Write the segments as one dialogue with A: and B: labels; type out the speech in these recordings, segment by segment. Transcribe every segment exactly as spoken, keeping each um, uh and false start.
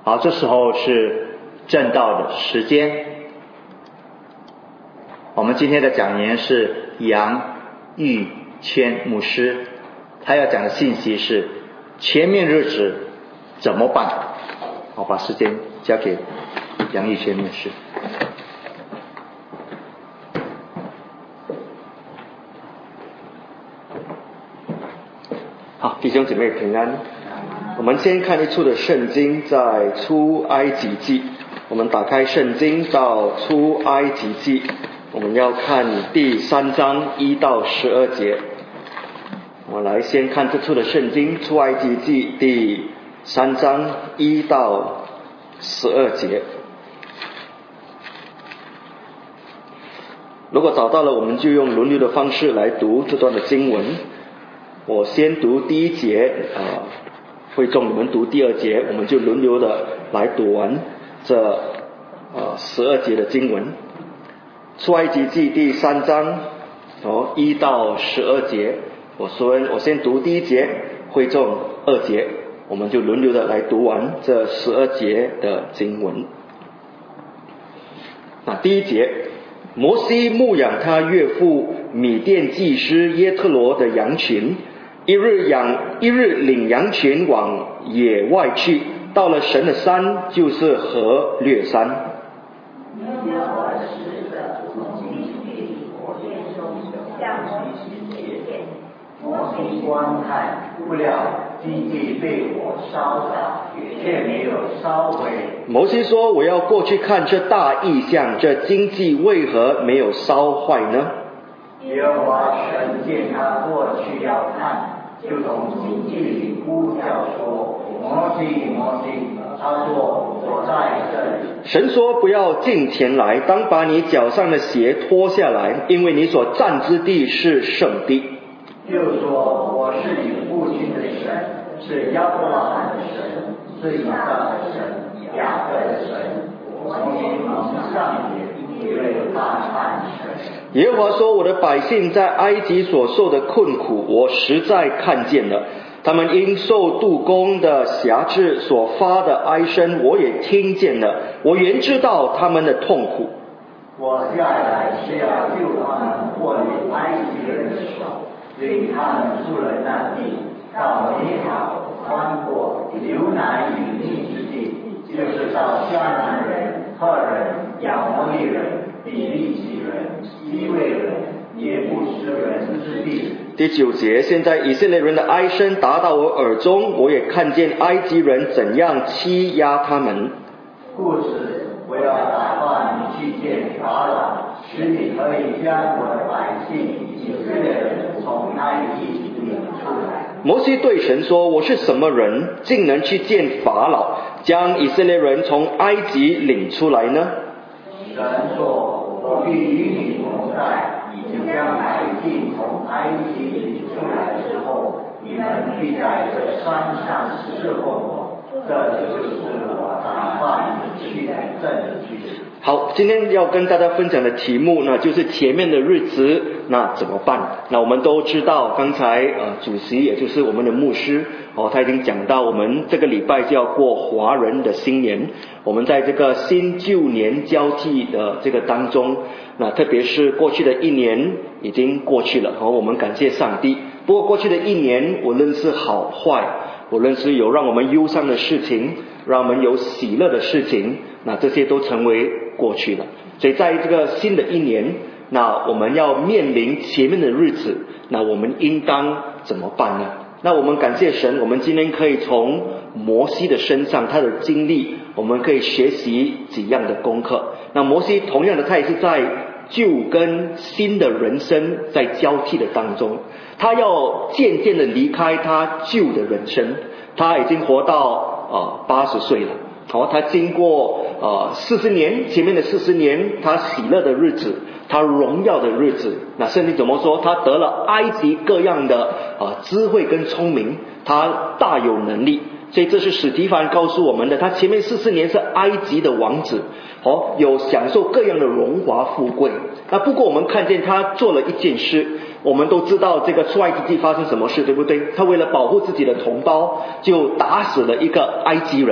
A: 好，这时候是正道的时间。我们今天的讲员是杨玉谦牧师，他要讲的信息是前面日子怎么办。好，把时间交给杨玉谦牧师。
B: 好，弟兄姐妹平安。我们先看一处的圣经，在出埃及记。我们打开圣经到出埃及记，我们要看第三章一到十二节。我们来先看这处的圣经，出埃及记第三章一到十二节。如果找到了，我们就用轮流的方式来读这段的经文。我先读第一节，呃，会众你们读第二节，我们就轮流的来读完这呃十二节的经文。出埃及记第三章哦一到十二节，我说我先读第一节，会众二节，我们就轮流的来读完这十二节的经文。那第一节，摩西牧养他岳父米甸祭司耶特罗的羊群。一日养一日领羊群往野外去，到了神的山，就是河略山。
C: 摩西观看，不料荆棘被火烧着，却没有烧毁。
B: 摩西说：“我要过去看这大异象，这荆棘为何没有烧坏呢？”
C: 耶和华神见他过去要看，就从荆棘里呼叫说：“摩西，摩西！”他说：“我在这里。”
B: 神说：“不要近前来，当把你脚上的鞋脱下来，因为你所站之地是圣地。”
C: 就说：“我是你父亲的神，是亚伯拉罕的神，是以撒的神，雅各的神。”从你蒙上也，因为他看神。
B: 耶和华说：“我的百姓在埃及所受的困苦，我实在看见了。他们因受杜工的辖制所发的哀声，我也听见了。我原知道他们的痛苦。
C: 我下来是要救他们脱离埃及人的手，领他们出了那地，到美好宽阔流奶与蜜之地，就是到迦南人、赫人、亚摩利人、比利洗人、西魏人、耶布斯人之地。”
B: 第九节，现在以色列人的哀声达到我耳中，我也看见埃及人怎样欺压他们。
C: 故此，我要打发你去见法老，使你可以将我的百姓以色列人从埃及领出来。
B: 摩西对神说：“我是什么人，竟能去见法老，将以色列人从埃及领出来呢？”
C: 神说：“我必与你同在。你将百姓从埃及领出来之后，你们必在这山上侍奉我，这就是我打发你去的证据。”
B: 好，今天要跟大家分享的题目呢，就是前面的日子那怎么办。那我们都知道，刚才呃主席也就是我们的牧师哦，他已经讲到我们这个礼拜就要过华人的新年，我们在这个新旧年交替的这个当中，那特别是过去的一年已经过去了，好，我们感谢上帝。不过过去的一年，无论是好坏，无论是有让我们忧伤的事情，让我们有喜乐的事情，那这些都成为过去了。所以在这个新的一年，那我们要面临前面的日子，那我们应当怎么办呢？那我们感谢神，我们今天可以从摩西的身上他的经历，我们可以学习几样的功课。那摩西同样的，他也是在旧跟新的人生在交替的当中，他要渐渐的离开他旧的人生。他已经活到呃八十岁了，好、哦，他经过呃四十年，前面的四十年，他喜乐的日子，他荣耀的日子。那圣经怎么说？他得了埃及各样的呃智慧跟聪明，他大有能力。所以这是史提凡告诉我们的，他前面四十年是埃及的王子，哦，有享受各样的荣华富贵。那不过我们看见他做了一件事，我们都知道这个出埃及记发生什么事，对不对？他为了保护自己的同胞，就打死了一个埃及人。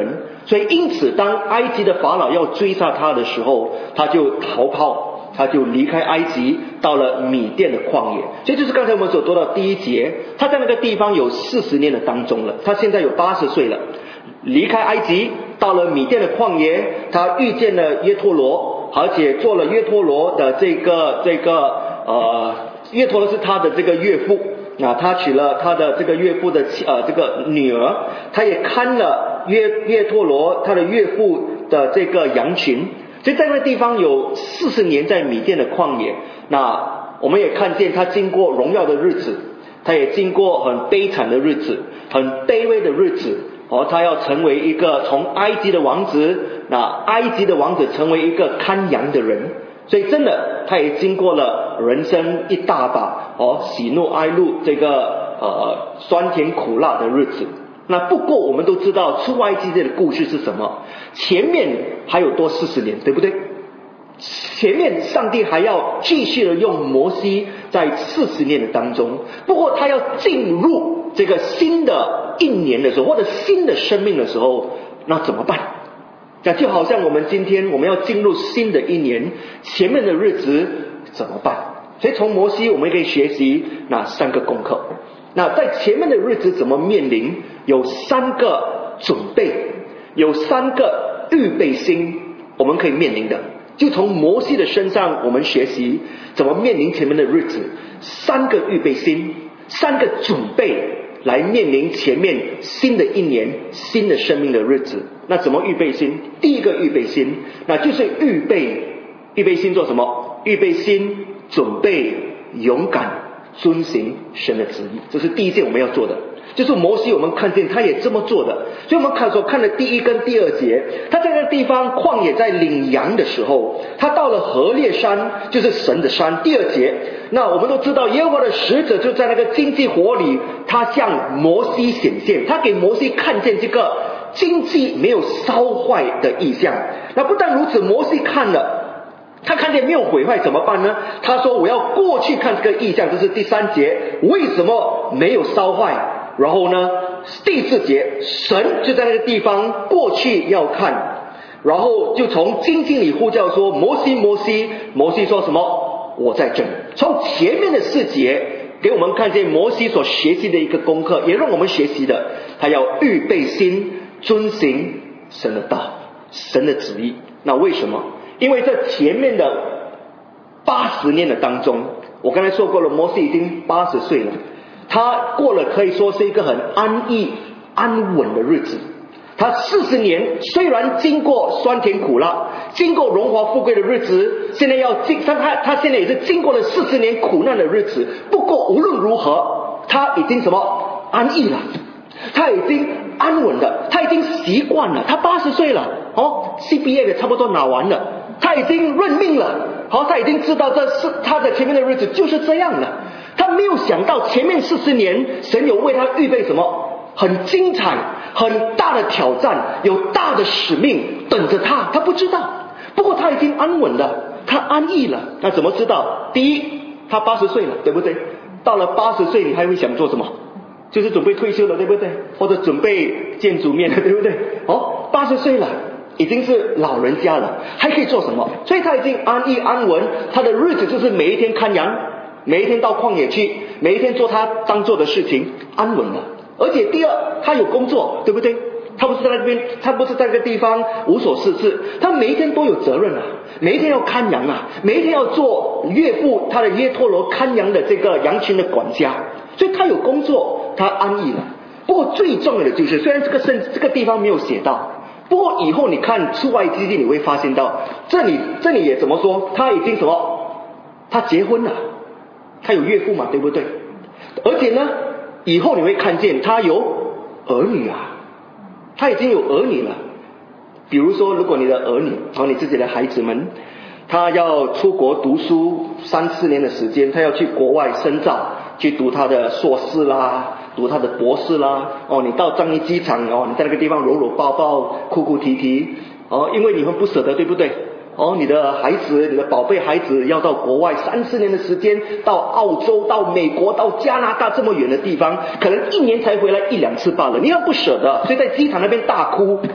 B: 所以因此当埃及的法老要追杀他的时候，他就逃跑，他就离开埃及，到了米甸的旷野。这就是刚才我们所读到第一节，他在那个地方有四十年的当中了，他现在有八十岁了，离开埃及到了米甸的旷野，他遇见了约陀罗，而且做了约陀罗的这个这个呃约陀罗是他的这个岳父，那他娶了他的这个岳父的呃这个女儿，他也看了约约陀罗他的岳父的这个羊群。所以在那个地方有四十年在米甸的旷野，那我们也看见他经过荣耀的日子，他也经过很悲惨的日子，很卑微的日子，哦，他要成为一个从埃及的王子，那埃及的王子成为一个看羊的人。所以真的他也经过了人生一大把哦喜怒哀乐这个呃酸甜苦辣的日子。那不过我们都知道出埃及记的故事是什么，前面还有多四十年，对不对？前面上帝还要继续的用摩西在四十年的当中，不过他要进入这个新的一年的时候，或者新的生命的时候，那怎么办？那就好像我们今天我们要进入新的一年，前面的日子怎么办？所以从摩西我们可以学习那三个功课。那在前面的日子怎么面临，有三个准备，有三个预备心我们可以面临的，就从摩西的身上我们学习怎么面临前面的日子，三个预备心，三个准备来面临前面新的一年新的生命的日子。那怎么预备心？第一个预备心，那就是预备预备心做什么？预备心准备勇敢遵行神的旨意，这是第一件我们要做的。就是摩西我们看见他也这么做的，所以我们看所看的第一跟第二节，他在那个地方旷野在领羊的时候，他到了何烈山，就是神的山。第二节，那我们都知道耶和华的使者就在那个荆棘火里，他向摩西显现，他给摩西看见这个荆棘没有烧坏的异象。那不但如此，摩西看了，他看见没有毁坏怎么办呢？他说我要过去看这个异象，这是第三节，为什么没有烧坏？然后呢，第四节，神就在那个地方过去要看，然后就从荆棘里呼叫说摩西摩西，摩西说什么？我在这里。从前面的四节给我们看见摩西所学习的一个功课，也让我们学习的，他要预备心遵行神的道，神的旨意。那为什么？因为这前面的八十年的当中，我刚才说过了，摩西已经八十岁了，他过了可以说是一个很安逸安稳的日子。他四十年虽然经过酸甜苦辣，经过荣华富贵的日子，现在要经他他现在也是经过了四十年苦难的日子。不过无论如何，他已经什么安逸了，他已经安稳了，他已经习惯了。他八十岁了，哦 ，C B A 也差不多拿完了，他已经认命了，好，他已经知道这是他的前面的日子就是这样了。他没有想到前面四十年，神有为他预备什么很精彩、很大的挑战，有大的使命等着他。他不知道，不过他已经安稳了，他安逸了。那怎么知道？第一，他八十岁了，对不对？到了八十岁，你还会想做什么？就是准备退休了，对不对？或者准备见主面了，对不对？哦，八十岁了，已经是老人家了，还可以做什么？所以他已经安逸安稳，他的日子就是每一天看羊，每一天到旷野去，每一天做他当做的事情，安稳了。而且第二，他有工作，对不对？他不是在那边，他不是在那个地方无所事事，他每一天都有责任啊，每一天要看羊啊，每一天要做岳父他的耶陀罗看羊的这个羊群的管家，所以他有工作，他安逸了。不过最重要的就是，虽然这个圣这个地方没有写到，不过以后你看出埃及记你会发现到，这里这里也怎么说？他已经什么？他结婚了，他有岳父嘛，对不对？而且呢，以后你会看见他有儿女啊，他已经有儿女了。比如说，如果你的儿女和你自己的孩子们，他要出国读书三四年的时间，他要去国外深造，去读他的硕士啦，读他的博士啦。哦，你到樟宜机场哦，你在那个地方搂搂抱抱，哭哭啼啼哦，因为你们不舍得，对不对？哦，你的孩子，你的宝贝孩子要到国外三四年的时间，到澳洲、到美国、到加拿大这么远的地方，可能一年才回来一两次罢了，你要不舍得，所以在机场那边大哭。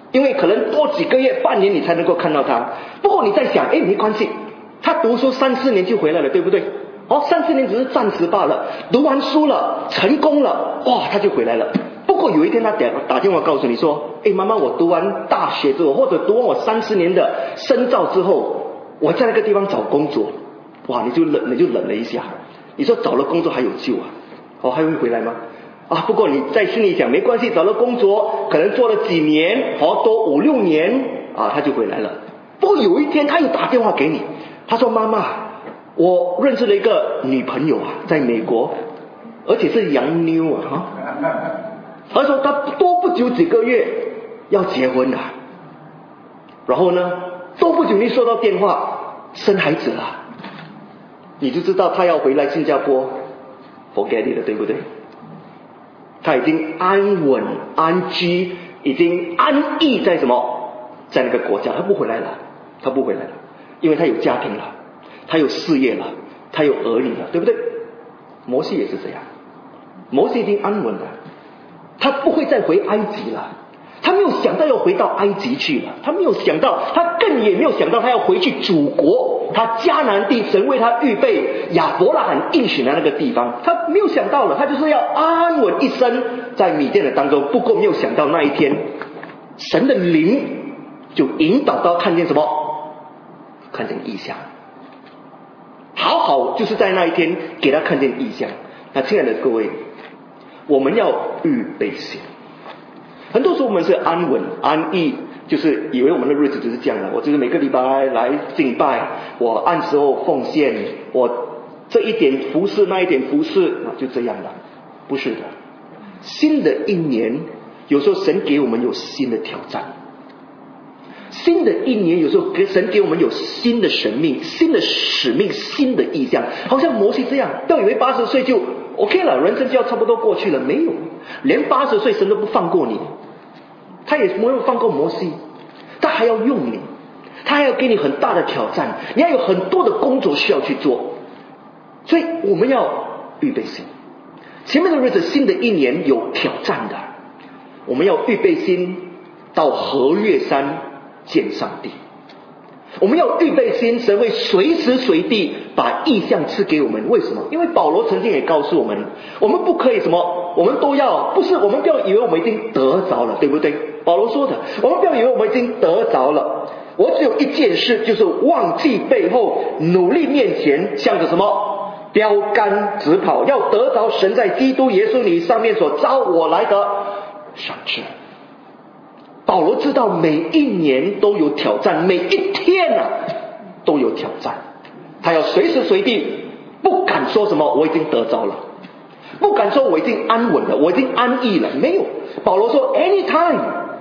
B: 因为可能多几个月、半年你才能够看到他。不过你在想，哎，没关系，他读书三四年就回来了，对不对？哦，三四年只是暂时罢了，读完书了，成功了，哇，他就回来了。不过有一天他打打电话告诉你说，哎，妈妈，我读完大学之后，或者读完我三四年的深造之后，我在那个地方找工作，哇，你就冷，你就冷了一下。你说找了工作还有救啊？哦，还会回来吗？啊，不过你在心里想，没关系，找了工作，可能做了几年，哦，多五六年啊，他就回来了。不过有一天他又打电话给你，他说，妈妈，我认识了一个女朋友啊，在美国，而且是洋妞啊，哈。他说他多不久几个月要结婚了，然后呢，多不久你收到电话生孩子了，你就知道他要回来新加坡 forget it 了，对不对？他已经安稳安居，已经安逸在什么，在那个国家，他不回来了，他不回来了，因为他有家庭了，他有事业了，他有儿女了，对不对？摩西也是这样，摩西已经安稳了，他不会再回埃及了，他没有想到要回到埃及去了，他没有想到，他更也没有想到他要回去祖国，他迦南地神为他预备亚伯拉罕应许的那个地方，他没有想到了，他就是要安稳一生在米甸的当中。不过没有想到那一天，神的灵就引导到看见什么？看见异象。好好就是在那一天给他看见异象。那亲爱的各位，我们要预备心。很多时候我们是安稳安逸，就是以为我们的日子就是这样的，我就是每个礼拜来敬拜，我按时候奉献，我这一点服侍那一点服侍，就这样的。不是的，新的一年有时候神给我们有新的挑战，新的一年有时候神给我们有新的神命、新的使命、新的意象。好像摩西这样，不要以为八十岁就 OK 了，人生就要差不多过去了，没有，连八十岁神都不放过你，他也没有放过摩西，他还要用你，他还要给你很大的挑战，你还有很多的工作需要去做，所以我们要预备心。前面的日子，新的一年有挑战的，我们要预备心到河岳山见上帝。我们要预备心，神会随时随地把意象赐给我们。为什么？因为保罗曾经也告诉我们，我们不可以什么，我们都要，不是我们不要以为我们已经得着了，对不对？保罗说的，我们不要以为我们已经得着了，我只有一件事，就是忘记背后，努力面前，向着什么标杆直跑，要得着神在基督耶稣里上面所招我来的赏赐。保罗知道每一年都有挑战，每一天啊都有挑战，他要随时随地，不敢说什么我已经得着了，不敢说我已经安稳了，我已经安逸了，没有。保罗说 anytime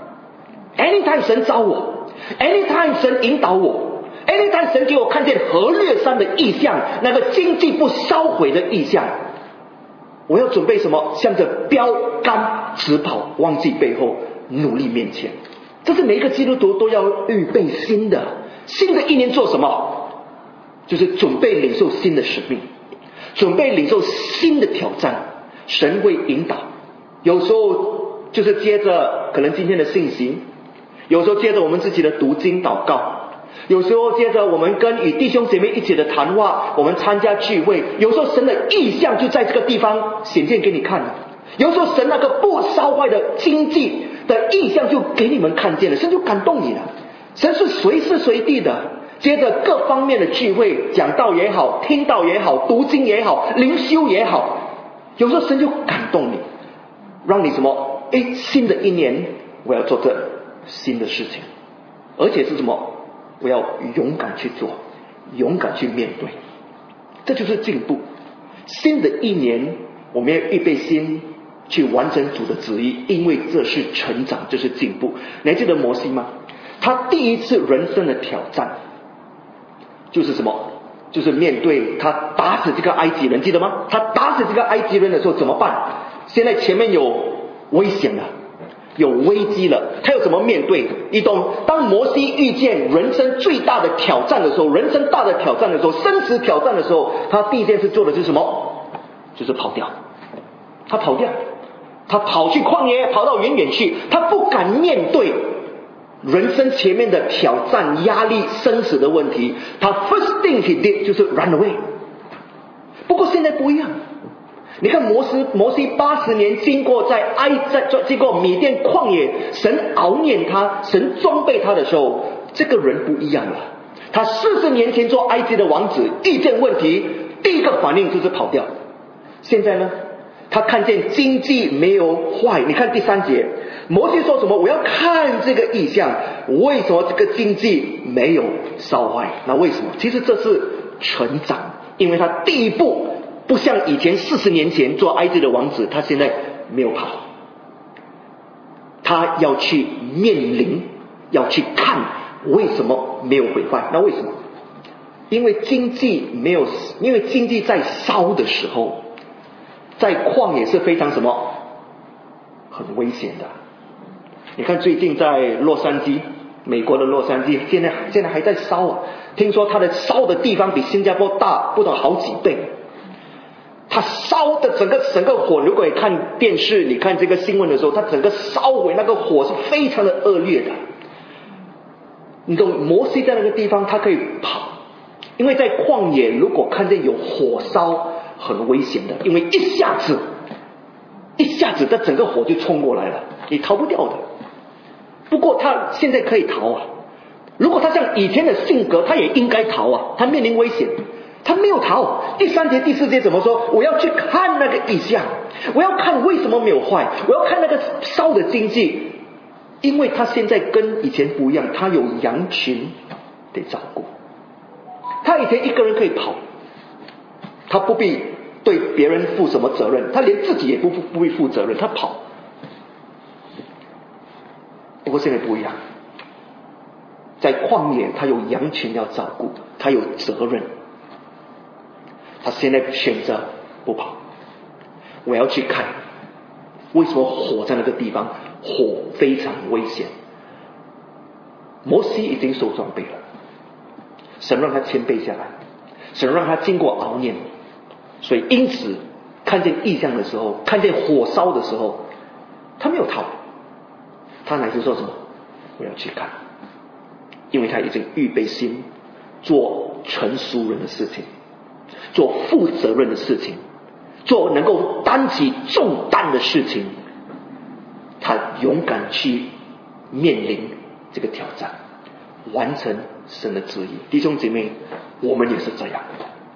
B: anytime 神招我， anytime 神引导我， anytime 神给我看见河略山的意象，那个经济不烧毁的意象，我要准备什么？向着标杆直跑，忘记背后，努力面前。这是每一个基督徒都要预备新的。新的一年做什么？就是准备领受新的使命，准备领受新的挑战。神会引导，有时候就是接着可能今天的信息，有时候接着我们自己的读经祷告，有时候接着我们跟与弟兄姐妹一起的谈话，我们参加聚会，有时候神的意象就在这个地方显现给你看了，有时候神那个不烧坏的经济的意象就给你们看见了，神就感动你了。神是随时随地的，接着各方面的聚会，讲道也好，听道也好，读经也好，灵修也好，有时候神就感动你，让你什么？诶，新的一年我要做这新的事情，而且是什么？我要勇敢去做，勇敢去面对，这就是进步。新的一年我们要预备心去完成主的旨意，因为这是成长，这是进步。你还记得摩西吗？他第一次人生的挑战就是什么？就是面对他打死这个埃及人，记得吗？他打死这个埃及人的时候怎么办？现在前面有危险了，有危机了，他要怎么面对？你懂？当摩西遇见人生最大的挑战的时候，人生大的挑战的时候，生死挑战的时候，他第一件事做的是什么？就是跑掉。他跑掉，他跑去旷野，跑到远远去，他不敢面对人生前面的挑战、压力、生死的问题，他 first thing he did 就是 run away。不过现在不一样，你看摩西，摩西八十年经过在埃在经过米甸旷野，神熬炼他，神装备他的时候，这个人不一样了。他四十年前做埃及的王子，遇见问题，第一个反应就是跑掉。现在呢，他看见经济没有坏，你看第三节，摩西说什么？我要看这个异象，为什么这个经济没有烧坏？那为什么？其实这是成长，因为他第一步不像以前四十年前做埃及的王子，他现在没有跑，他要去面临，要去看为什么没有毁坏。那为什么？因为经济没有，因为经济在烧的时候，在旷野是非常什么很危险的。你看最近在洛杉矶，美国的洛杉矶现在现在还在烧啊，听说它的烧的地方比新加坡大不懂好几倍。它烧的整个整个火，如果你看电视你看这个新闻的时候，它整个烧毁那个火是非常的恶劣的。你懂，摩西在那个地方他可以跑，因为在旷野如果看见有火烧很危险的，因为一下子一下子这整个火就冲过来了，你逃不掉的。不过他现在可以逃啊，如果他像以前的性格，他也应该逃啊，他面临危险，他没有逃。第三节第四节怎么说？我要去看那个异象，我要看为什么没有坏，我要看那个烧的经济，因为他现在跟以前不一样，他有羊群得照顾。他以前一个人可以跑，他不必对别人负什么责任，他连自己也不不必负责任，他跑。不过现在不一样，在旷野他有羊群要照顾，他有责任，他现在选择不跑。我要去看为什么火在那个地方，火非常危险。摩西已经受装备了，神让他谦卑下来，神让他经过熬炼，所以因此看见异象的时候，看见火烧的时候，他没有逃，他乃是说什么？我要去看，因为他已经预备心做成熟人的事情，做负责任的事情，做能够担起重担的事情，他勇敢去面临这个挑战，完成神的旨意。弟兄姐妹，我们也是这样。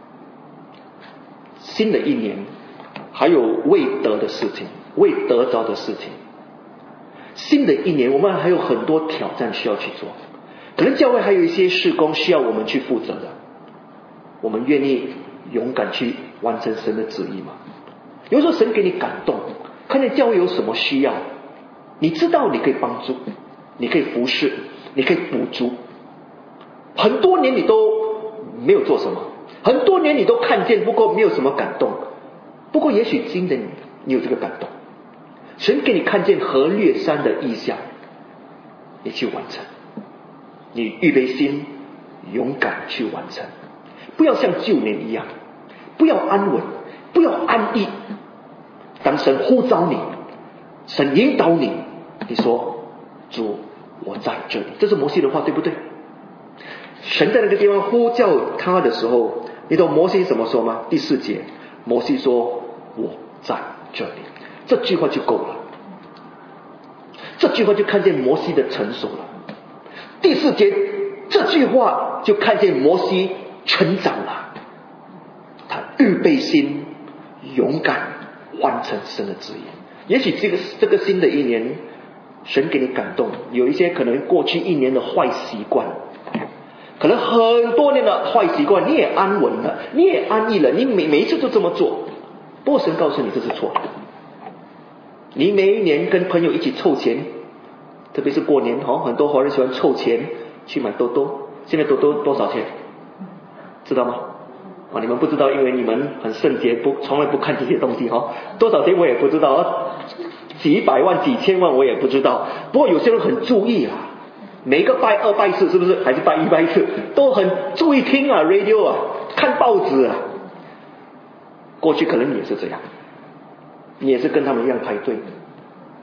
B: 新的一年还有未得的事情，未得着的事情。新的一年我们还有很多挑战需要去做，可能教会还有一些事工需要我们去负责的，我们愿意勇敢去完成神的旨意吗？有时候神给你感动，看见教会有什么需要，你知道你可以帮助，你可以服侍，你可以补足。很多年你都没有做什么，很多年你都看见，不过没有什么感动。不过也许今年你有这个感动，神给你看见河略山的意象，你去完成，你预备心勇敢去完成，不要像旧年一样，不要安稳，不要安逸。当神呼召你，神引导你，你说主我在这里，这是摩西的话，对不对？神在那个地方呼叫他的时候，你懂摩西怎么说吗？第四节，摩西说我在这里，这句话就够了，这句话就看见摩西的成熟了。第四节这句话就看见摩西成长了，他预备心勇敢完成神的旨意。也许这个这个新的一年，神给你感动，有一些可能过去一年的坏习惯，可能很多年的坏习惯，你也安稳了，你也安逸了，你每每一次都这么做。不过神告诉你这是错的。你每一年跟朋友一起凑钱，特别是过年哦，很多华人喜欢凑钱去买多多。现在多多多少钱？知道吗？啊，你们不知道，因为你们很圣洁，不从来不看这些东西哈。多少钱我也不知道，几百万、几千万我也不知道。不过有些人很注意啊，每个拜二、拜四是不是？还是拜一、拜四，都很注意听啊 ，radio 啊，看报纸啊。过去可能你也是这样，你也是跟他们一样排队，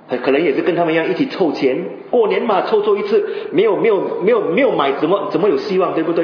B: 可能也是跟他们一样一起凑钱，过年嘛凑凑一次，没有没有没有没有买怎么怎么有希望，对不对？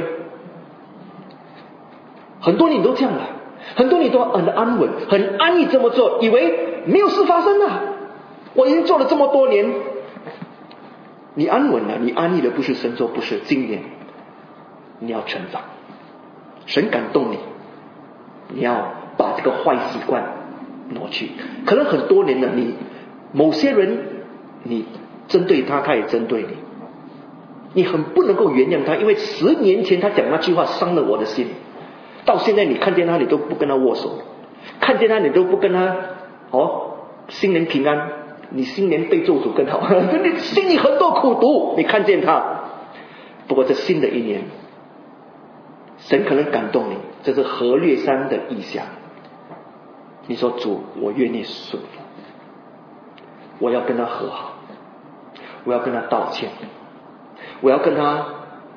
B: 很多你都这样了，很多你都很安稳很安逸这么做，以为没有事发生了。我已经做了这么多年，你安稳了，你安逸的不是神说不是，今年你要成长，神感动你，你要把这个坏习惯挪去。可能很多年了，你某些人你针对他，他也针对你，你很不能够原谅他，因为十年前他讲那句话伤了我的心，到现在你看见他你都不跟他握手，看见他你都不跟他哦新年平安，你新年被咒诅更好，你心里很多苦毒，你看见他。不过这新的一年，神可能感动你，这是何烈山的意象。你说主，我愿意顺服，我要跟他和好，我要跟他道歉，我要跟他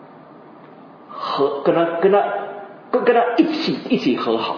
B: 和跟他跟他跟跟他一起一起和好。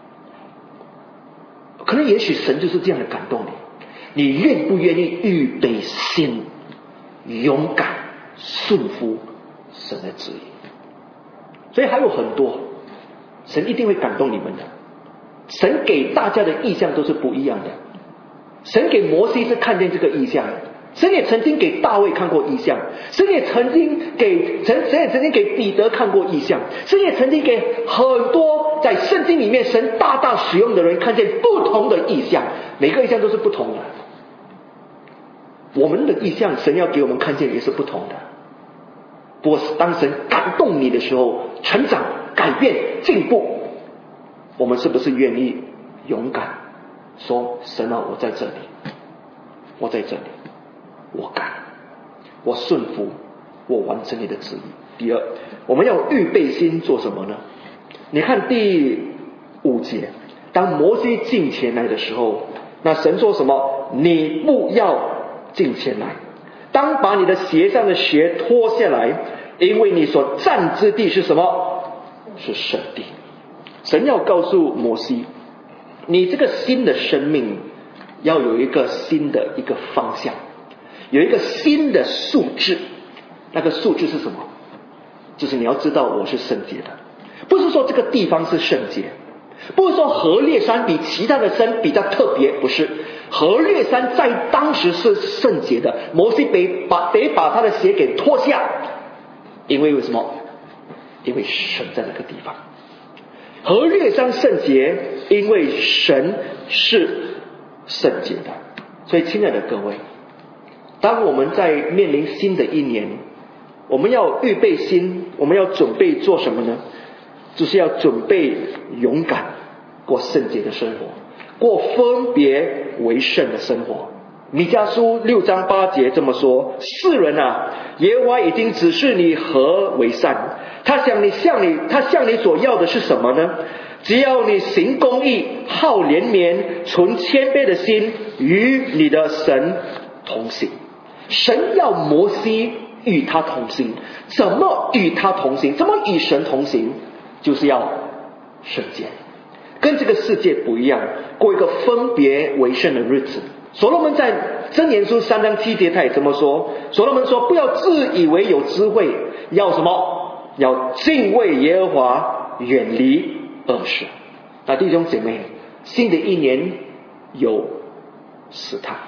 B: 可能也许神就是这样的感动你，你愿不愿意预备心，勇敢顺服神的旨意？所以还有很多，神一定会感动你们的。神给大家的意象都是不一样的。神给摩西是看见这个意象，神也曾经给大卫看过意象，神也曾经给神神也曾经给彼得看过意象，神也曾经给很多在圣经里面神大大使用的人看见不同的意象，每个意象都是不同的。我们的意象神要给我们看见也是不同的。不过当神感动你的时候，成长改变进步，我们是不是愿意勇敢说神啊，我在这里，我在这里，我敢，我顺服，我完成你的旨意。第二，我们要预备心做什么呢？你看第五节，当摩西进前来的时候，那神说什么？你不要进前来，当把你的鞋上的鞋脱下来，因为你所站之地是什么？是圣地。神要告诉摩西，你这个新的生命要有一个新的一个方向，有一个新的素质。那个素质是什么？就是你要知道我是圣洁的，不是说这个地方是圣洁，不是说何烈山比其他的山比较特别，不是。何烈山在当时是圣洁的，摩西得把得把他的鞋给脱下，因为为什么？因为神在那个地方。何烈山圣洁，因为神是圣洁的。所以亲爱的各位，当我们在面临新的一年，我们要预备心，我们要准备做什么呢？就是要准备勇敢过圣洁的生活，过分别为圣的生活。弥迦书六章八节这么说：世人啊，耶和华已经指示你何为善，他想你向你他向你所要的是什么呢？只要你行公义，好怜悯，存谦卑的心，与你的神同行。神要摩西与他同行，怎么与他同行？怎么与神同行？就是要圣洁，跟这个世界不一样，过一个分别为圣的日子。所罗门在箴言书三章七节他也这么说，所罗门说，不要自以为有智慧，要什么？要敬畏耶和华，远离恶事。那弟兄姐妹，新的一年有试探，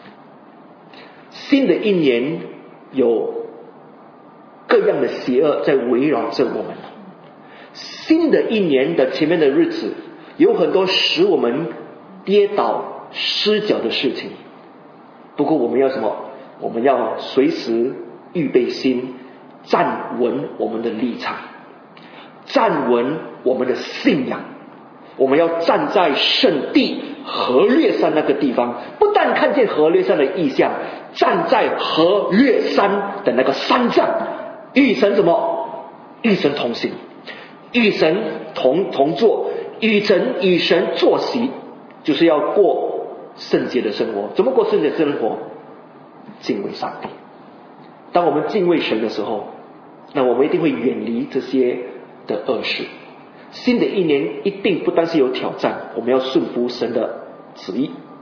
B: 新的一年有各样的邪恶在围绕着我们，新的一年的前面的日子有很多使我们跌倒失脚的事情。不过我们要什么？我们要随时预备心，站稳我们的立场，站稳我们的信仰。我们要站在圣地何烈山那个地方，不但看见何烈山的意象，站在何烈山的那个山上，与神什么？与神同行，与神同同坐，与神与神坐席，就是要过圣洁的生活。怎么过圣洁的生活？敬畏上帝。当我们敬畏神的时候，那我们一定会远离这些的恶事。新的一年一定不单是有挑战，我们要顺服神的旨意。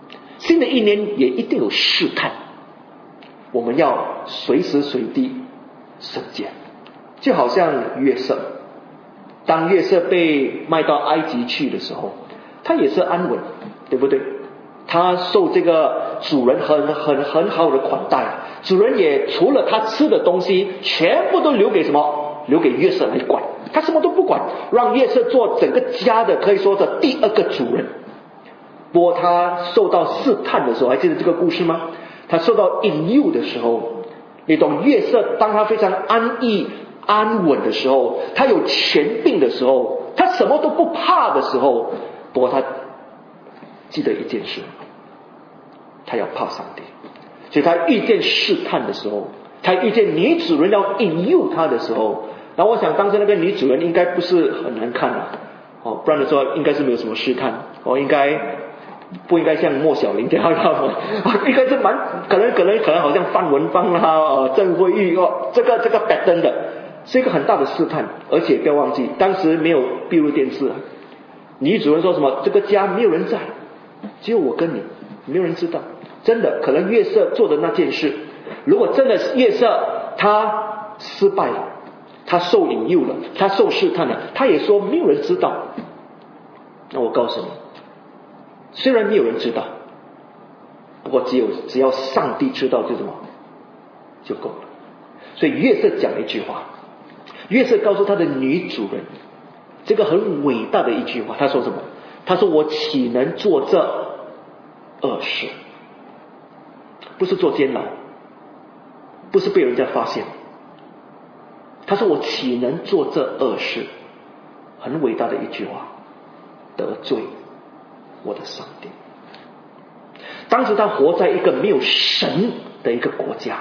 B: 新的一年也一定有试探，我们要随时随地圣洁。就好像约瑟，当约瑟被卖到埃及去的时候，他也是安稳，对不对？他受这个主人很很很好的款待，主人也除了他吃的东西，全部都留给什么？留给约瑟来管，他什么都不管，让约瑟做整个家的可以说的第二个主人。不过他受到试探的时候，还记得这个故事吗？他受到引诱的时候，你懂，约瑟当他非常安逸安稳的时候，他有权柄的时候，他什么都不怕的时候，不过他记得一件事，他要怕上帝。所以他遇见试探的时候，他遇见女主人要引诱他的时候，然后我想当时那个女主人应该不是很难看啊，哦，不然的说应该是没有什么试探，哦，应该不应该像莫小玲这样的，应该是蛮可能可能可能好像范文芳啦、哦、郑慧玉哦，这个这个拜登的，是一个很大的试探。而且不要忘记，当时没有闭路电视，女主人说什么？这个家没有人在，只有我跟你，没有人知道。真的，可能约瑟做的那件事，如果真的约瑟他失败了，他受引诱了，他受试探了，他也说没有人知道。那我告诉你，虽然没有人知道，不过只有只要上帝知道就什么就够了。所以约瑟讲了一句话，约瑟告诉他的女主人这个很伟大的一句话，他说什么？他说我岂能做这恶事？不是做监牢，不是被人家发现，他说我岂能做这恶事？很伟大的一句话，得罪我的上帝。当时他活在一个没有神的一个国家，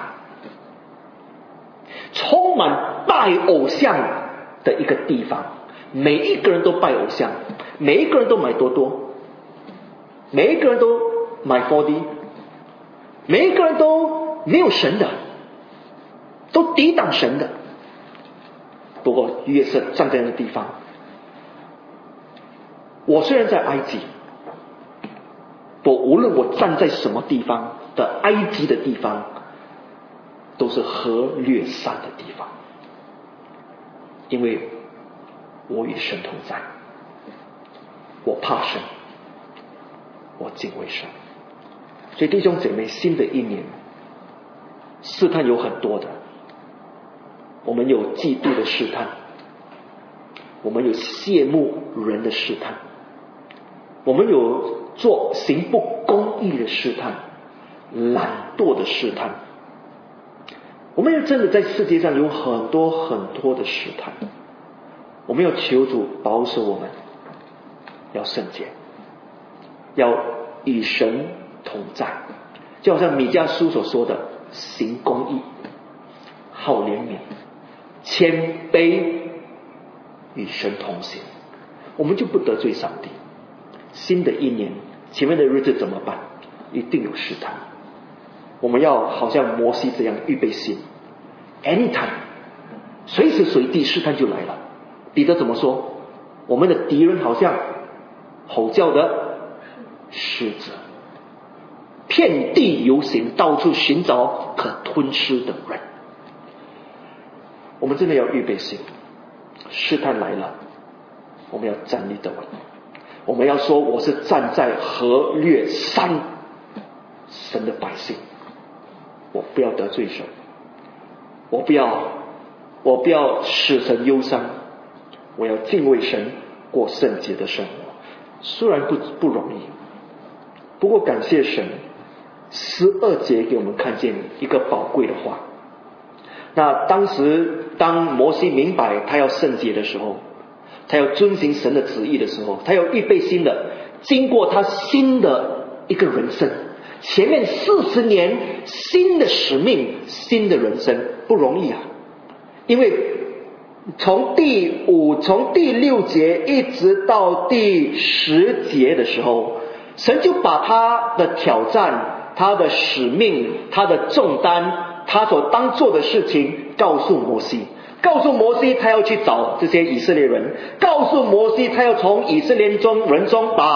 B: 充满拜偶像的一个地方，每一个人都拜偶像，每一个人都买多多，每一个人都买 四 D， 每一个人都没有神的，都抵挡神的。不过约瑟站在那个地方，我虽然在埃及，不无论我站在什么地方的埃及的地方，都是河略山的地方，因为我与神同在，我怕神，我敬畏神。所以弟兄姐妹，新的一年试探有很多的，我们有嫉妒的试探，我们有羡慕人的试探，我们有做行不公义的试探，懒惰的试探，我们要真的在世界上有很多很多的试探。我们要求主保守我们，要圣洁，要与神同在，就好像米迦书所说的，行公义，好怜悯，谦卑，与神同行，我们就不得罪上帝。新的一年前面的日子怎么办？一定有试探，我们要好像摩西这样预备心， anytime 随时随地试探就来了。彼得怎么说？我们的敌人好像吼叫的狮子，遍地游行，到处寻找可吞吃的人。我们真的要预备心，试探来了，我们要站立得稳。我们要说，我是站在河略山神的百姓，我不要得罪神，我不要我不要使神忧伤，我要敬畏神，过圣洁的生活。虽然不不容易，不过感谢神，十二节给我们看见一个宝贵的话。那当时当摩西明白他要圣洁的时候，他要遵行神的旨意的时候，他要预备新的，经过他新的一个人生，前面四十年新的使命，新的人生不容易啊。因为从第五从第六节一直到第十节的时候，神就把他的挑战，他的使命，他的重担，他所当做的事情告诉摩西，告诉摩西他要去找这些以色列人，告诉摩西他要从以色列中人中把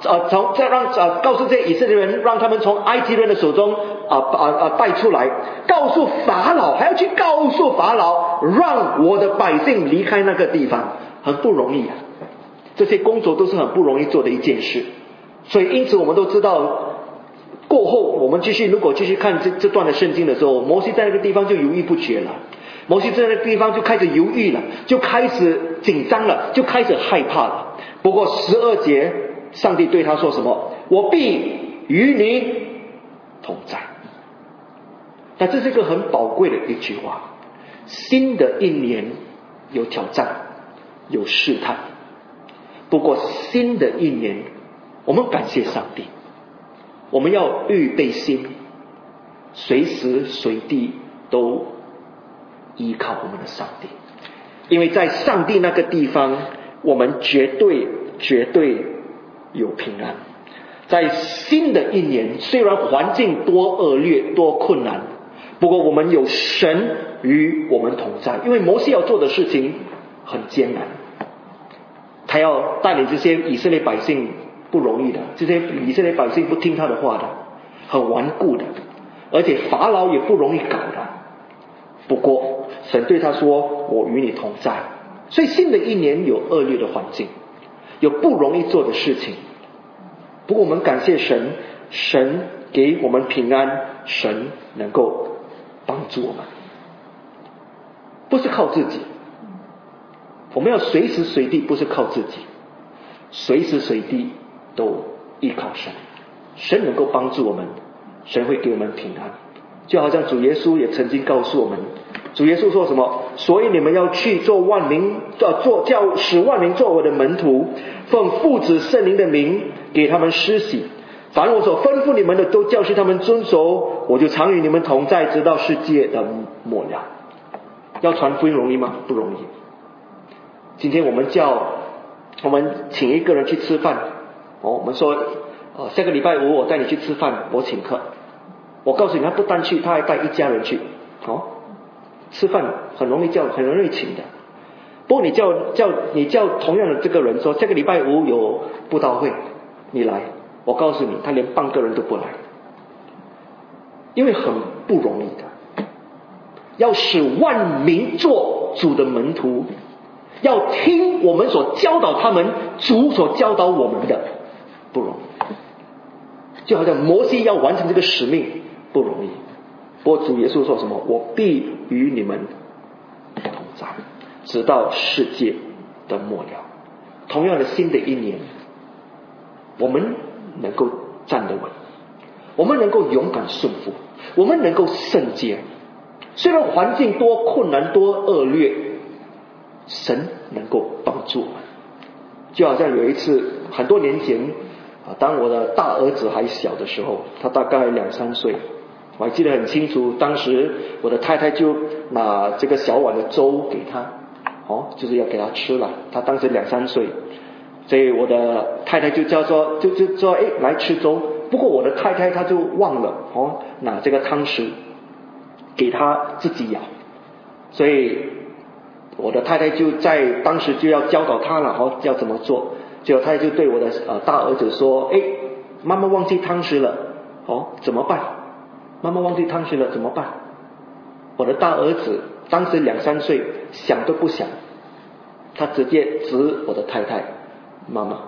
B: 呃从再让呃告诉这些以色列人，让他们从埃及人的手中啊啊啊带出来，告诉法老，还要去告诉法老，让我的百姓离开那个地方，很不容易啊。这些工作都是很不容易做的一件事，所以因此我们都知道。过后我们继续如果继续看这这段的圣经的时候，摩西在那个地方就犹豫不决了，摩西在那个地方就开始犹豫了，就开始紧张了，就开始害怕了。不过十二节上帝对他说什么？我必与你同在。那这是一个很宝贵的一句话。新的一年有挑战，有试探，不过新的一年我们感谢上帝，我们要预备心，随时随地都依靠我们的上帝，因为在上帝那个地方，我们绝对绝对有平安。在新的一年，虽然环境多恶劣多困难，不过我们有神与我们同在。因为摩西要做的事情很艰难，他要带领这些以色列百姓不容易的，这些以色列百姓不听他的话的，很顽固的，而且法老也不容易搞的。不过神对他说，我与你同在。所以新的一年有恶劣的环境，有不容易做的事情，不过我们感谢神，神给我们平安，神能够帮助我们，不是靠自己，我们要随时随地不是靠自己，随时随地都依靠神，神能够帮助我们，神会给我们平安。就好像主耶稣也曾经告诉我们，主耶稣说什么？所以你们要去做万民，做叫使万民做我的门徒，奉父子圣灵的名给他们施洗，凡我所吩咐你们的都教训他们遵守，我就常与你们同在，直到世界的末了。要传福音容易吗？不容易。今天我们叫我们请一个人去吃饭，哦，我们说呃下个礼拜五我带你去吃饭，我请客。我告诉你，他不但去，他还带一家人去，哦，吃饭很容易叫，很容易请的。不过你叫叫你叫同样的这个人说，下个礼拜五有布道会，你来，我告诉你，他连半个人都不来，因为很不容易的。要使万民做主的门徒，要听我们所教导他们，主所教导我们的，不容易。就好像摩西要完成这个使命。不容易，不过主耶稣说什么？我必与你们同在，直到世界的末了。同样的，新的一年，我们能够站得稳，我们能够勇敢顺服，我们能够圣洁。虽然环境多困难多恶劣，神能够帮助我们。就好像有一次，很多年前啊，当我的大儿子还小的时候，他大概两三岁。我还记得很清楚，当时我的太太就拿这个小碗的粥给他，哦，就是要给他吃了。他当时两三岁，所以我的太太就叫说，就就说，哎，来吃粥。不过我的太太她就忘了，哦，拿这个汤匙给他自己舀，所以我的太太就在当时就要教导他了，哦，要怎么做。结果太太就对我的呃大儿子说，哎，妈妈忘记汤匙了，哦，怎么办？妈妈忘记汤匙了怎么办？我的大儿子当时两三岁，想都不想，他直接指我的太太，妈妈，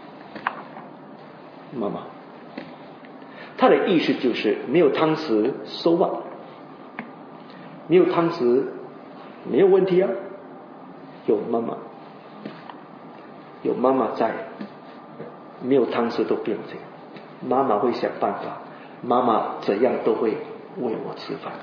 B: 妈妈。他的意思就是没有汤匙收啊，没有汤匙没有问题啊，有妈妈，有妈妈在，没有汤匙都不用紧，妈妈会想办法。妈妈怎样都会喂我吃饭，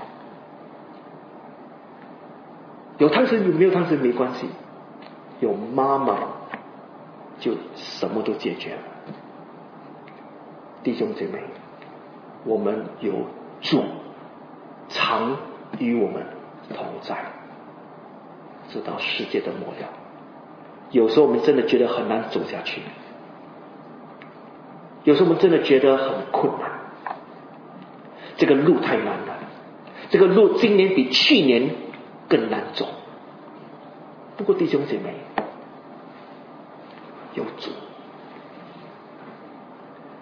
B: 有汤匙有没有汤匙没关系，有妈妈就什么都解决了。弟兄姐妹，我们有主常与我们同在，直到世界的末了。有时候我们真的觉得很难走下去，有时候我们真的觉得很困难，这个路太难了，这个路今年比去年更难走。不过弟兄姐妹，有主，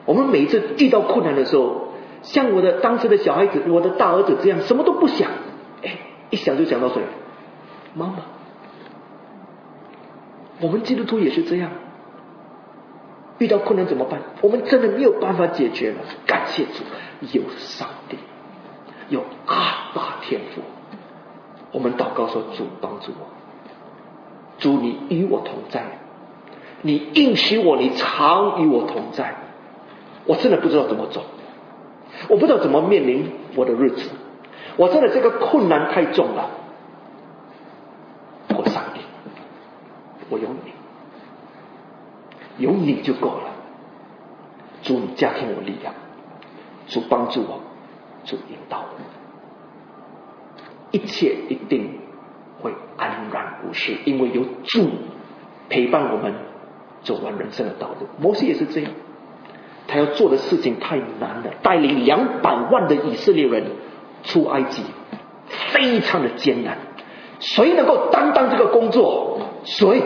B: 我们每一次遇到困难的时候，像我的当时的小孩子，我的大儿子这样，什么都不想，哎，一想就想到谁？妈妈。我们基督徒也是这样，遇到困难怎么办？我们真的没有办法解决了，感谢主，有上帝，有阿爸天父。我们祷告说：主帮助我，主你与我同在，你应许我，你常与我同在。我真的不知道怎么走，我不知道怎么面临我的日子，我真的这个困难太重了。我上帝，我有你，有你就够了。主你加添我力量，主帮助我，主引导我，一切一定会安然无事，因为有主陪伴我们走完人生的道路。摩西也是这样，他要做的事情太难了，带领两百万的以色列人出埃及，非常的艰难。谁能够担当这个工作？谁？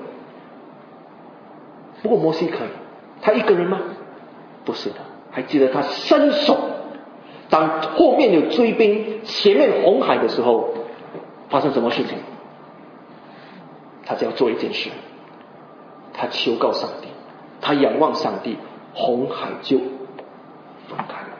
B: 不过摩西可以，他一个人吗？不是的。还记得他伸手，当后面有追兵，前面红海的时候，发生什么事情？他只要做一件事，他求告上帝，他仰望上帝，红海就分开了。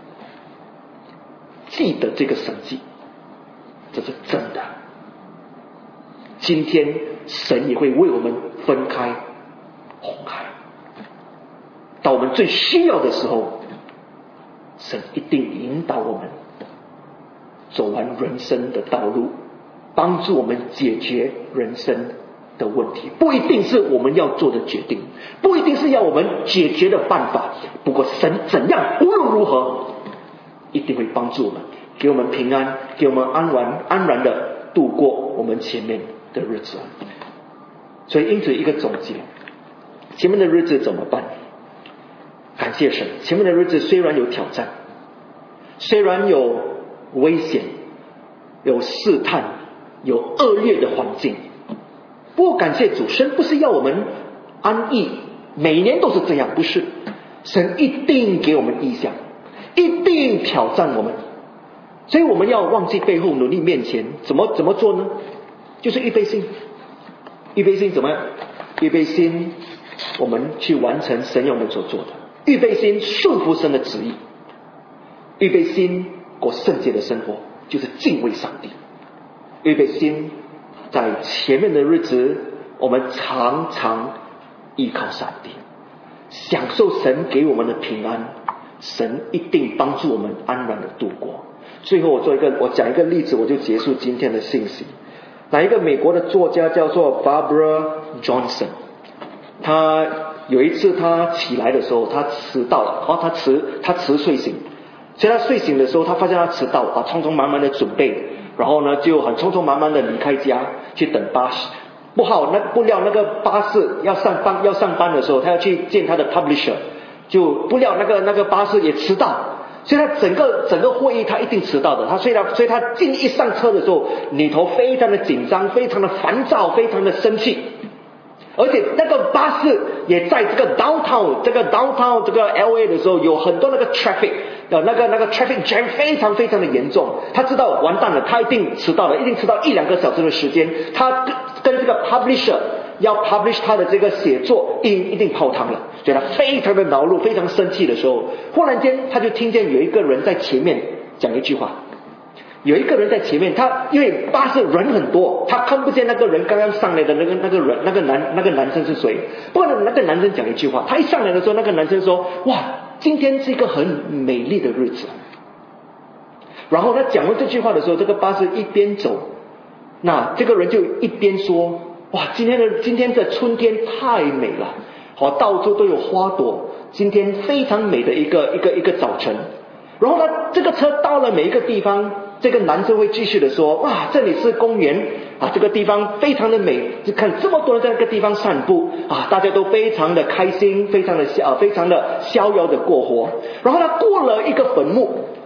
B: 记得这个神迹，这是真的。今天神也会为我们分开红海，到我们最需要的时候，神一定引导我们走完人生的道路，帮助我们解决人生的问题。不一定是我们要做的决定，不一定是要我们解决的办法，不过神怎样无论如何一定会帮助我们，给我们平安，给我们安然安然的度过我们前面的日子。所以因此一个总结，前面的日子怎么办？感谢神，前面的日子虽然有挑战，虽然有危险，有试探，有恶劣的环境，不过感谢主，神不是要我们安逸，每年都是这样，不是。神一定给我们意向，一定挑战我们，所以我们要忘记背后，努力面前。怎么怎么做呢？就是预备心。预备心怎么样？预备心，我们去完成神要我们所做的。预备心顺服神的旨意，预备心过圣洁的生活，就是敬畏上帝。预备心在前面的日子，我们常常依靠上帝，享受神给我们的平安，神一定帮助我们安然的度过。最后我做一个，我讲一个例子，我就结束今天的信息。那一个美国的作家叫做 Barbara Johnson， 他有一次他起来的时候，他迟到了，哦，他迟他迟睡醒，所以他睡醒的时候，他发现他迟到了，啊，匆匆忙忙的准备，然后呢就很匆匆忙忙的离开家去等巴士。不好，那不料那个巴士要上班要上班的时候，他要去见他的 publisher， 就不料那个那个巴士也迟到。所以他整个整个会议他一定迟到的，他所以他所以他进一上车的时候，里头非常的紧张，非常的烦躁，非常的生气，而且那个巴士也在这个 downtown 这个 downtown 这个 L A 的时候，有很多那个 traffic 的那个那个 traffic jam 非常非常的严重。他知道完蛋了，他一定迟到了，一定迟到一两个小时的时间。他跟跟这个 publisher 要 publish 他的这个写作一定一定泡汤了，所以他非常的恼怒，非常生气的时候，忽然间他就听见有一个人在前面讲一句话。有一个人在前面，他因为巴士人很多，他看不见那个人刚刚上来的那个那个人那个男那个男生是谁。不过那个男生讲一句话，他一上来的时候，那个男生说：哇，今天是一个很美丽的日子。然后他讲完这句话的时候，这个巴士一边走，那这个人就一边说：哇，今天的今天的春天太美了，好，到处都有花朵，今天非常美的一个一个一个早晨。然后呢，这个车到了每一个地方，这个男生会继续的说：哇，这里是公园啊，这个地方非常的美，就看这么多人在这个地方散步啊，大家都非常的开心，非常的逍、啊、非常的逍遥的过活。然后他过了一个坟墓，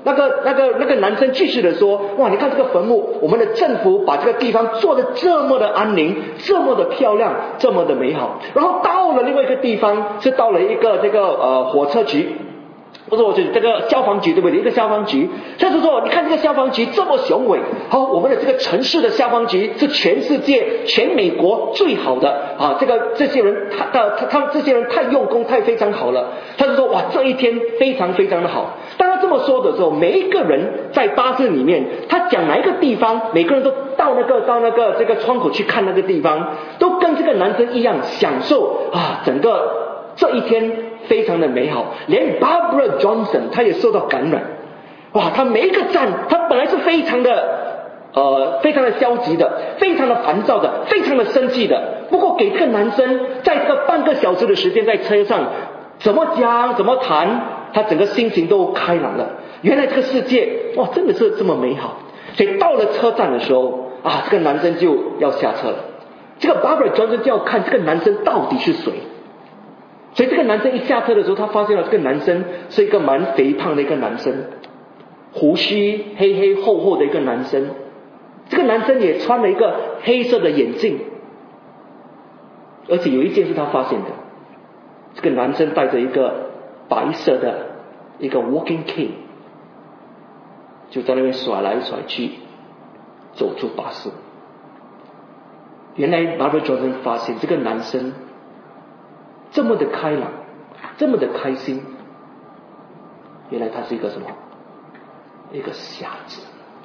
B: 那个那个那个男生继续的说，哇，你看这个坟墓，我们的政府把这个地方做得这么的安宁，这么的漂亮，这么的美好。然后到了另外一个地方，是到了一个这个呃火车局，不是我觉得这个消防局对不对？一个消防局，他就说，你看这个消防局这么雄伟，好，我们的这个城市的消防局是全世界、全美国最好的啊！这个这些人，他他他他们这些人太用功，太非常好了。他就说，哇，这一天非常非常的好。当他这么说的时候，每一个人在巴士里面，他讲哪一个地方，每个人都到那个到那个这个窗口去看那个地方，都跟这个男生一样享受啊，整个这一天非常的美好。连 Barbara Johnson 他也受到感染，哇，他每一个站，他本来是非常的呃非常的消极的，非常的烦躁的，非常的生气的。不过给这个男生在这个半个小时的时间在车上，怎么讲怎么谈，他整个心情都开朗了。原来这个世界哇真的是这么美好。所以到了车站的时候啊，这个男生就要下车了。这个 Barbara Johnson 就要看这个男生到底是谁。所以这个男生一下车的时候，他发现了这个男生是一个蛮肥胖的一个男生，胡须黑黑厚厚的一个男生。这个男生也穿了一个黑色的眼镜，而且有一件是他发现的，这个男生带着一个白色的一个 walking cane， 就在那边甩来甩去，走出巴士。原来 Barbara Johnson 发现这个男生这么的开朗，这么的开心，原来他是一个什么？一个瞎子。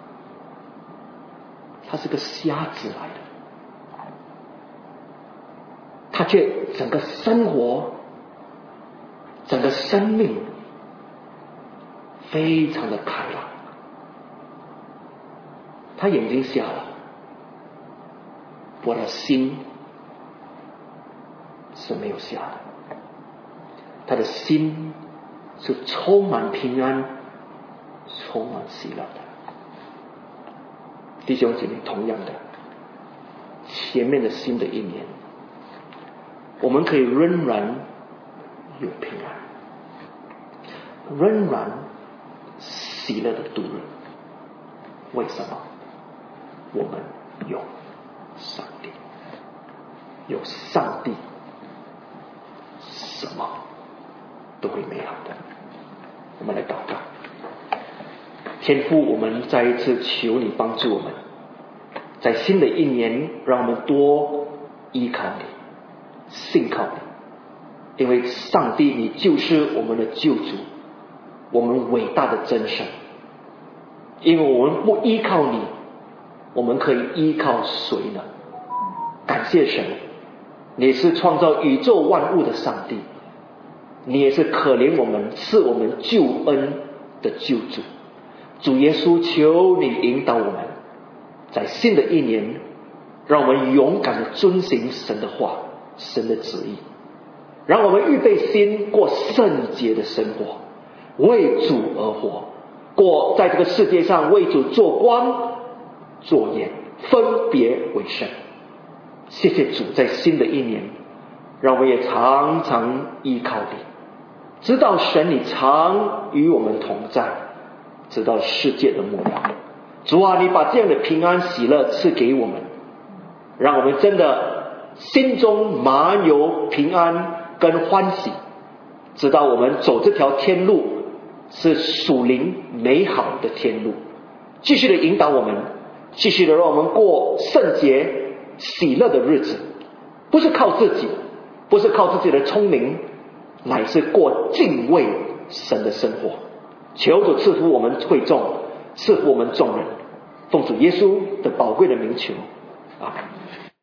B: 他是个瞎子来的，他却整个生活，整个生命非常的开朗。他眼睛瞎了，我的心是没有瞎的，他的心是充满平安，充满喜乐的。弟兄姐妹，同样的，前面的新的一年，我们可以仍然有平安，仍然喜乐的度日。为什么？我们有上帝，有上帝，什么都会美好的。我们来祷告。天父，我们再一次求你帮助我们，在新的一年，让我们多依靠你，信靠你，因为上帝你就是我们的救主，我们伟大的真神。因为我们不依靠你，我们可以依靠谁呢？感谢神，你是创造宇宙万物的上帝，你也是可怜我们，赐我们救恩的救主。主耶稣，求你引导我们，在新的一年，让我们勇敢的遵行神的话，神的旨意，让我们预备心过圣洁的生活，为主而活，过在这个世界上为主做光做盐，分别为圣。谢谢主，在新的一年，让我们也常常依靠你，知道神你常与我们同在，直到世界的末了。主啊，你把这样的平安喜乐赐给我们，让我们真的心中满有平安跟欢喜，知道我们走这条天路是属灵美好的天路，继续的引导我们，继续的让我们过圣洁喜乐的日子，不是靠自己，不是靠自己的聪明，乃是过敬畏神的生活。求主赐福我们会众，赐福我们众人，奉主耶稣的宝贵的名求，阿们。